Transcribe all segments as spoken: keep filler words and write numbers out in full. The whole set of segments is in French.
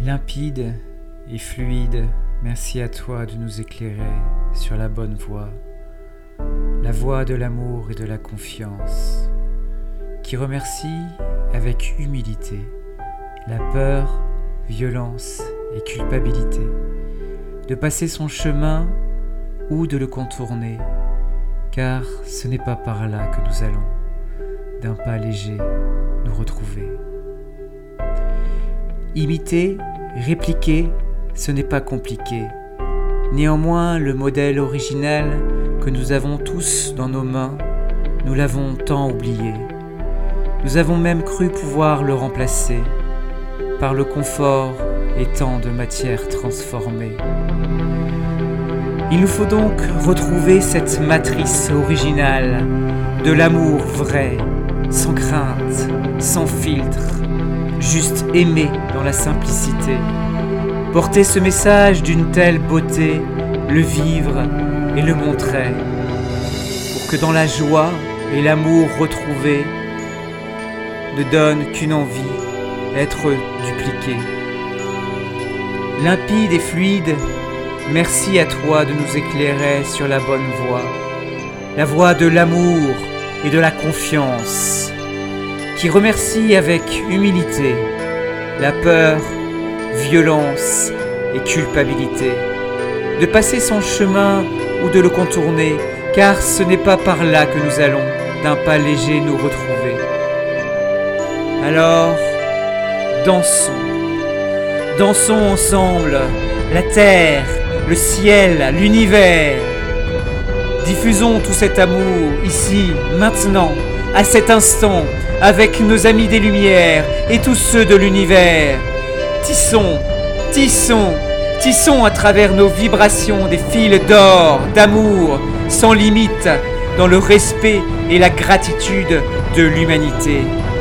Limpide et fluide, merci à toi de nous éclairer sur la bonne voie, la voie de l'amour et de la confiance, qui remercie avec humilité la peur, violence et culpabilité, de passer son chemin ou de le contourner, car ce n'est pas par là que nous allons, d'un pas léger, nous retrouver. Imiter, répliquer, ce n'est pas compliqué. Néanmoins, le modèle original que nous avons tous dans nos mains, nous l'avons tant oublié. Nous avons même cru pouvoir le remplacer par le confort et tant de matières transformées. Il nous faut donc retrouver cette matrice originale de l'amour vrai, sans crainte, sans filtre, juste aimer dans la simplicité. Porter ce message d'une telle beauté, le vivre et le montrer, pour que dans la joie et l'amour retrouvé, ne donne qu'une envie, être dupliqué. Limpide et fluide, merci à toi de nous éclairer sur la bonne voie, la voie de l'amour et de la confiance, qui remercie avec humilité la peur, violence et culpabilité, de passer son chemin ou de le contourner, car ce n'est pas par là que nous allons, d'un pas léger, nous retrouver. Alors, dansons, dansons ensemble, la terre, le ciel, l'univers. Diffusons tout cet amour ici, maintenant, à cet instant, avec nos amis des Lumières et tous ceux de l'univers. Tissons, tissons, tissons à travers nos vibrations des fils d'or, d'amour, sans limite, dans le respect et la gratitude de l'humanité.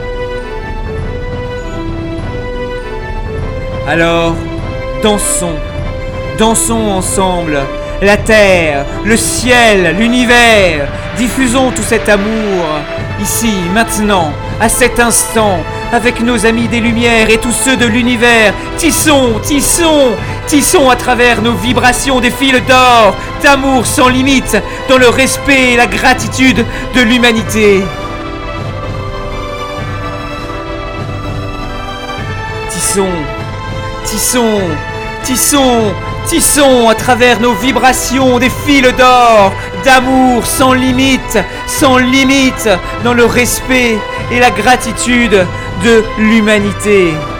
Alors, dansons, dansons ensemble, la terre, le ciel, l'univers. Diffusons tout cet amour, ici, maintenant, à cet instant, avec nos amis des Lumières et tous ceux de l'univers. Tissons, tissons, tissons à travers nos vibrations des fils d'or, d'amour sans limite, dans le respect et la gratitude de l'humanité. Tissons, tissons, tissons, tissons à travers nos vibrations des fils d'or, d'amour sans limite, sans limite, dans le respect et la gratitude de l'humanité.